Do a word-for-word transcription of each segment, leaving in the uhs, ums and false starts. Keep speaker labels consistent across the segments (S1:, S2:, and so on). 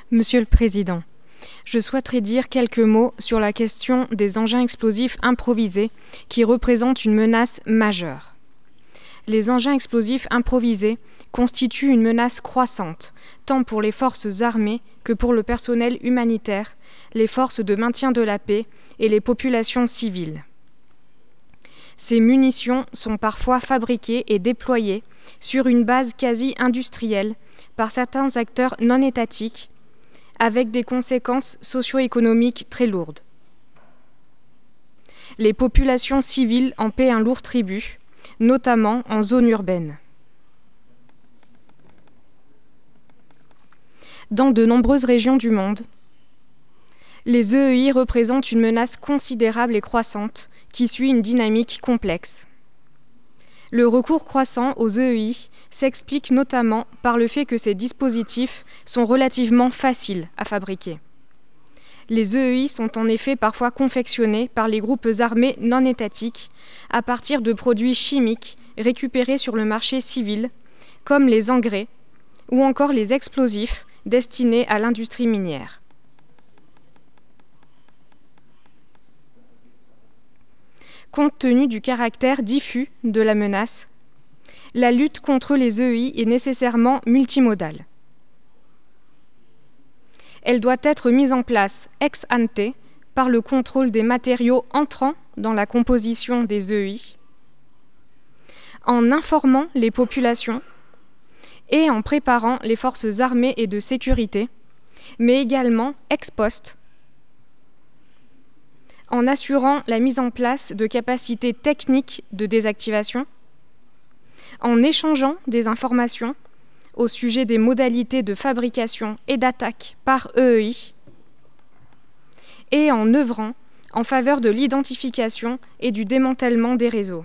S1: Monsieur le Président, je souhaiterais dire quelques mots sur la question des engins explosifs improvisés qui représentent une menace majeure. Les engins explosifs improvisés constituent une menace croissante, tant pour les forces armées que pour le personnel humanitaire, les forces de maintien de la paix et les populations civiles. Ces munitions sont parfois fabriquées et déployées sur une base quasi industrielle par certains acteurs non étatiques, avec des conséquences socio-économiques très lourdes. Les populations civiles en paient un lourd tribut, notamment en zone urbaine. Dans de nombreuses régions du monde, les E E I représentent une menace considérable et croissante qui suit une dynamique complexe. Le recours croissant aux E E I s'explique notamment par le fait que ces dispositifs sont relativement faciles à fabriquer. Les E E I sont en effet parfois confectionnés par les groupes armés non étatiques à partir de produits chimiques récupérés sur le marché civil, comme les engrais ou encore les explosifs destinés à l'industrie minière. Compte tenu du caractère diffus de la menace, la lutte contre les E E I est nécessairement multimodale. Elle doit être mise en place ex ante par le contrôle des matériaux entrant dans la composition des E E I, en informant les populations et en préparant les forces armées et de sécurité, mais également ex post, en assurant la mise en place de capacités techniques de désactivation, en échangeant des informations au sujet des modalités de fabrication et d'attaque par E E I, et en œuvrant en faveur de l'identification et du démantèlement des réseaux.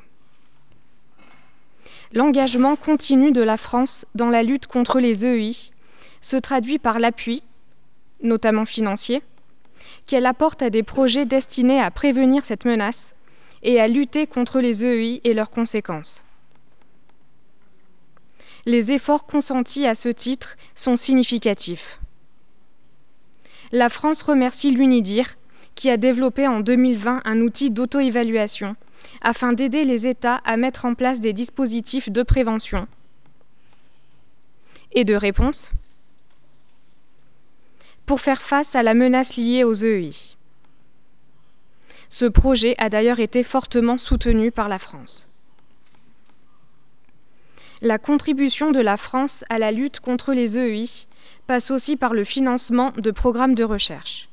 S1: L'engagement continu de la France dans la lutte contre les E E I se traduit par l'appui, notamment financier, qu'elle apporte à des projets destinés à prévenir cette menace et à lutter contre les E E I et leurs conséquences. Les efforts consentis à ce titre sont significatifs. La France remercie l'UNIDIR, qui a développé en deux mille vingt un outil d'auto-évaluation afin d'aider les États à mettre en place des dispositifs de prévention et de réponse pour faire face à la menace liée aux E E I. Ce projet a d'ailleurs été fortement soutenu par la France. La contribution de la France à la lutte contre les E E I passe aussi par le financement de programmes de recherche.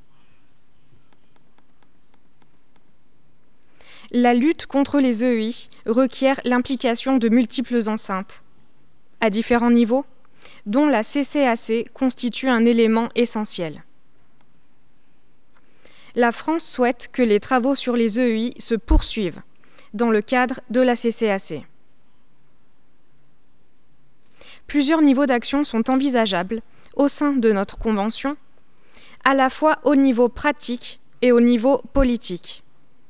S1: La lutte contre les E E I requiert l'implication de multiples enceintes, à différents niveaux, dont la C C A C constitue un élément essentiel. La France souhaite que les travaux sur les E E I se poursuivent dans le cadre de la C C A C. Plusieurs niveaux d'action sont envisageables au sein de notre convention, à la fois au niveau pratique et au niveau politique.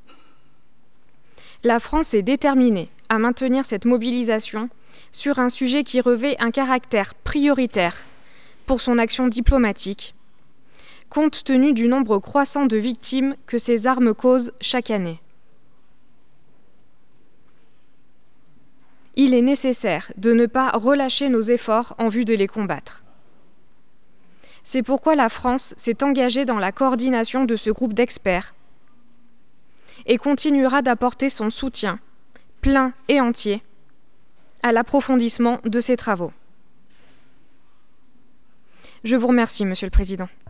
S1: La France est déterminée à maintenir cette mobilisation sur un sujet qui revêt un caractère prioritaire pour son action diplomatique, compte tenu du nombre croissant de victimes que ces armes causent chaque année. Il est nécessaire de ne pas relâcher nos efforts en vue de les combattre. C'est pourquoi la France s'est engagée dans la coordination de ce groupe d'experts et continuera d'apporter son soutien, plein et entier, à l'approfondissement de ces travaux. Je vous remercie, Monsieur le Président.